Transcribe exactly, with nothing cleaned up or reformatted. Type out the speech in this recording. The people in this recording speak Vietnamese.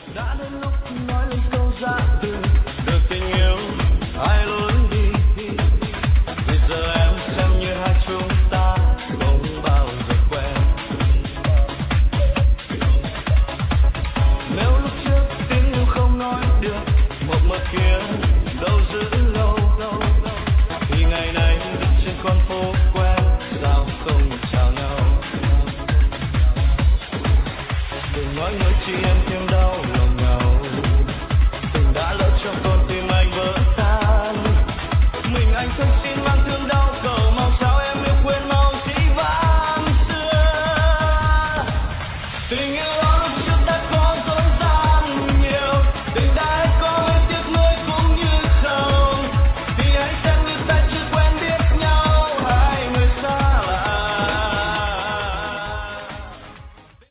đã đến lúc nói lên câu ra từ được tình yêu ai lối đi. Bây giờ em xem như hai chúng ta không bao giờ quen. Nếu lúc trước tiếng yêu không nói được, một mực kia đâu giữ lâu, thì ngày nay trên con phố quen sao không chào nhau. Đừng nói người chị em thêm đau lòng nhau, tình đã lỡ cho con tim anh vỡ tan. Mình anh không xin mang thương đau cầu mong sao em yêu quên mau dĩ vãng xưa. Tình yêu